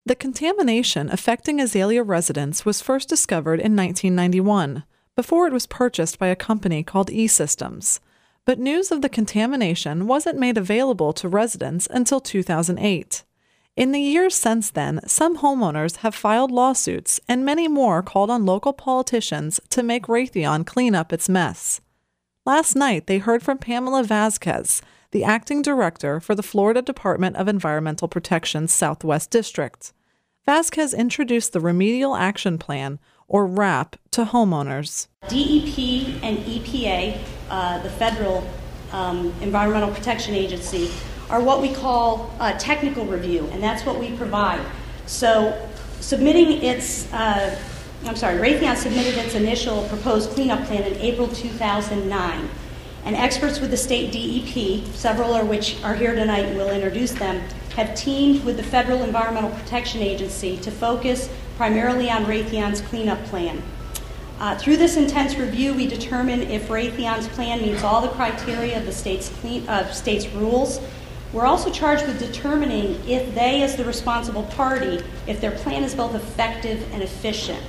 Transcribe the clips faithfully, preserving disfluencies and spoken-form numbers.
The contamination affecting Azalea residents was first discovered in nineteen ninety-one, before it was purchased by a company called E-Systems. But news of the contamination wasn't made available to residents until two thousand eight. In the years since then, some homeowners have filed lawsuits and many more called on local politicians to make Raytheon clean up its mess. Last night, they heard from Pamela Vasquez, the acting director for the Florida Department of Environmental Protection's Southwest District. Vasquez introduced the Remedial Action Plan, or RAP, to homeowners. D E P and E P A, uh, the federal um, Environmental Protection Agency, are what we call uh, technical review, and that's what we provide. So submitting its, uh, I'm sorry, Raytheon submitted its initial proposed cleanup plan in April two thousand nine. And experts with the state D E P, several of which are here tonight and we'll introduce them, have teamed with the Federal Environmental Protection Agency to focus primarily on Raytheon's cleanup plan. Uh, through this intense review, we determine if Raytheon's plan meets all the criteria of the state's, clean, uh, state's rules. We're also charged with determining if they, as the responsible party, if their plan is both effective and efficient.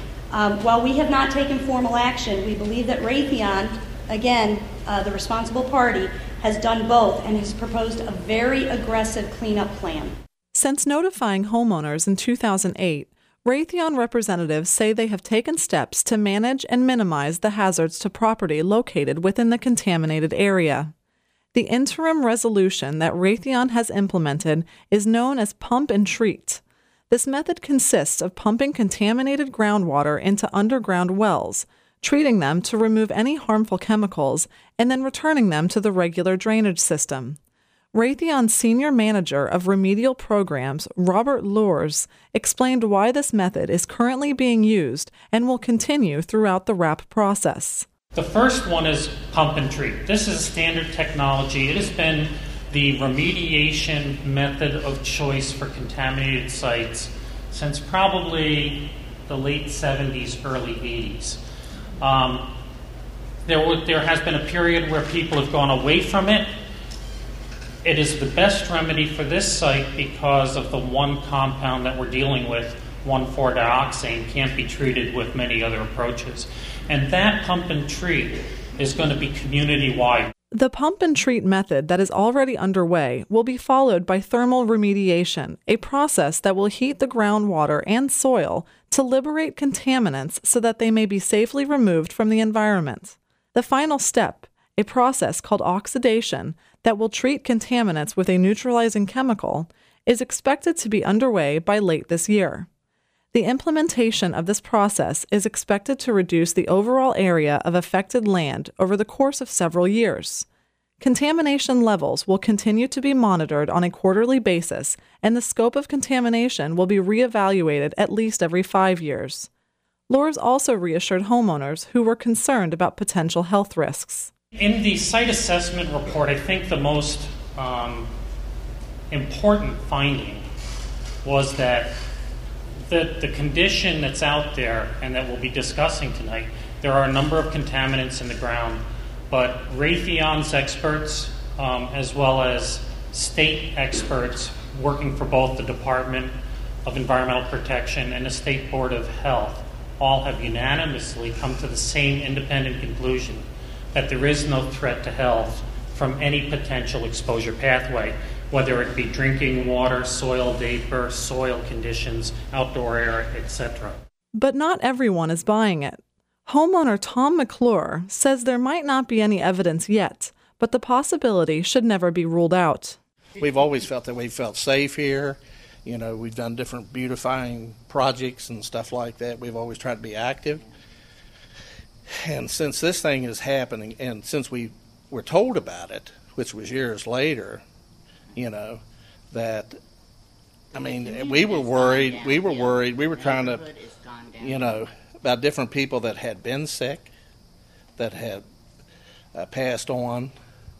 Um, while we have not taken formal action, we believe that Raytheon, again, uh, the responsible party, has done both and has proposed a very aggressive cleanup plan. Since notifying homeowners in two thousand eight, Raytheon representatives say they have taken steps to manage and minimize the hazards to property located within the contaminated area. The interim resolution that Raytheon has implemented is known as Pump and Treat. This method consists of pumping contaminated groundwater into underground wells, treating them to remove any harmful chemicals, and then returning them to the regular drainage system. Raytheon's senior manager of remedial programs, Robert Loers, explained why this method is currently being used and will continue throughout the RAP process. The first one is pump and treat. This is a standard technology. It has been the remediation method of choice for contaminated sites since probably the late seventies, early eighties. Um, there, w- there has been a period where people have gone away from it. It is the best remedy for this site because of the one compound that we're dealing with, one four dioxane, can't be treated with many other approaches. And that pump and treat is going to be community-wide. The pump and treat method that is already underway will be followed by thermal remediation, a process that will heat the groundwater and soil to liberate contaminants so that they may be safely removed from the environment. The final step, a process called oxidation that will treat contaminants with a neutralizing chemical, is expected to be underway by late this year. The implementation of this process is expected to reduce the overall area of affected land over the course of several years. Contamination levels will continue to be monitored on a quarterly basis, and the scope of contamination will be reevaluated at least every five years. Loers also reassured homeowners who were concerned about potential health risks. In the site assessment report, I think the most um, important finding was that The, the condition that's out there and that we'll be discussing tonight, there are a number of contaminants in the ground, but Raytheon's experts, um, as well as state experts working for both the Department of Environmental Protection and the State Board of Health, all have unanimously come to the same independent conclusion that there is no threat to health from any potential exposure pathway, whether it be drinking water, soil vapor, soil conditions, outdoor air, et cetera. But not everyone is buying it. Homeowner Tom McClure says there might not be any evidence yet, but the possibility should never be ruled out. We've always felt that we felt safe here. You know, we've done different beautifying projects and stuff like that. We've always tried to be active. And since this thing is happening, and since we were told about it, which was years later, you know, that, I mean, we were worried, we were worried, we were trying to, you know, about different people that had been sick, that had uh, passed on,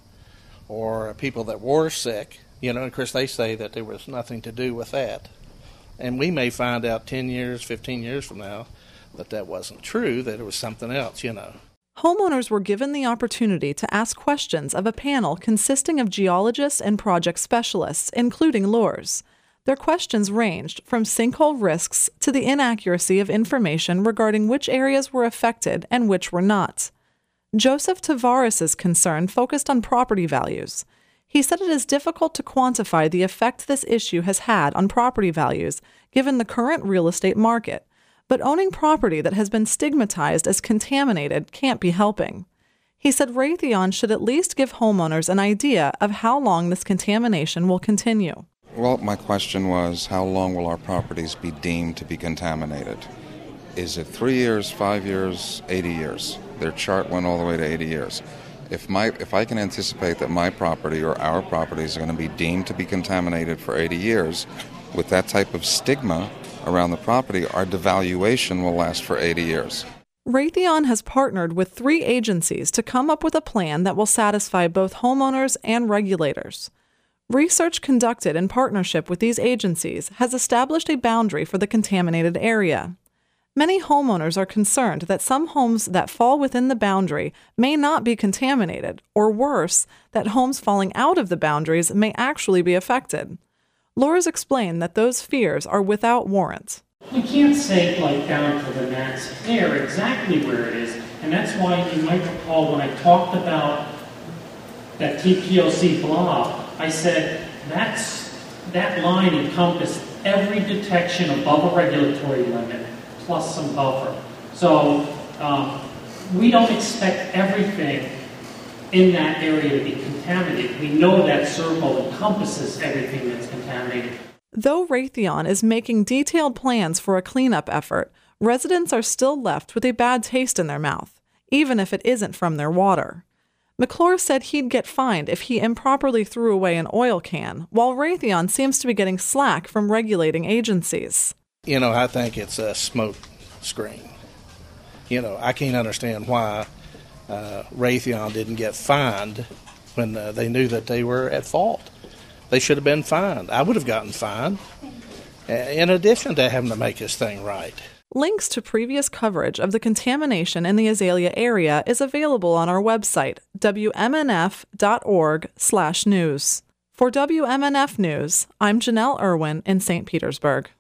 or people that were sick, you know, and of course they say that there was nothing to do with that. And we may find out ten years, fifteen years from now that that wasn't true, that it was something else, you know. Homeowners were given the opportunity to ask questions of a panel consisting of geologists and project specialists, including Loers. Their questions ranged from sinkhole risks to the inaccuracy of information regarding which areas were affected and which were not. Joseph Tavares' concern focused on property values. He said it is difficult to quantify the effect this issue has had on property values given the current real estate market, but owning property that has been stigmatized as contaminated can't be helping. He said Raytheon should at least give homeowners an idea of how long this contamination will continue. Well, my question was, how long will our properties be deemed to be contaminated? Is it three years, five years, eighty years? Their chart went all the way to eighty years. If my if I can anticipate that my property or our properties are going to be deemed to be contaminated for eighty years, with that type of stigma around the property, our devaluation will last for eighty years. Raytheon has partnered with three agencies to come up with a plan that will satisfy both homeowners and regulators. Research conducted in partnership with these agencies has established a boundary for the contaminated area. Many homeowners are concerned that some homes that fall within the boundary may not be contaminated, or worse, that homes falling out of the boundaries may actually be affected. Lors explained that those fears are without warrant. We can't say like down to the max hair exactly where it is, and that's why you might recall when I talked about that T P O C blob, I said that's that line encompassed every detection above a regulatory limit plus some buffer. So um, we don't expect everything in that area to be contaminated. We know that circle encompasses everything that's contaminated. Though Raytheon is making detailed plans for a cleanup effort, residents are still left with a bad taste in their mouth, even if it isn't from their water. McClure said he'd get fined if he improperly threw away an oil can, while Raytheon seems to be getting slack from regulating agencies. You know, I think it's a smoke screen. You know, I can't understand why uh, Raytheon didn't get fined when uh, they knew that they were at fault. They should have been fined. I would have gotten fined, in addition to having to make this thing right. Links to previous coverage of the contamination in the Azalea area is available on our website, W M N F dot org slash news. For W M N F News, I'm Janelle Irwin in Saint Petersburg.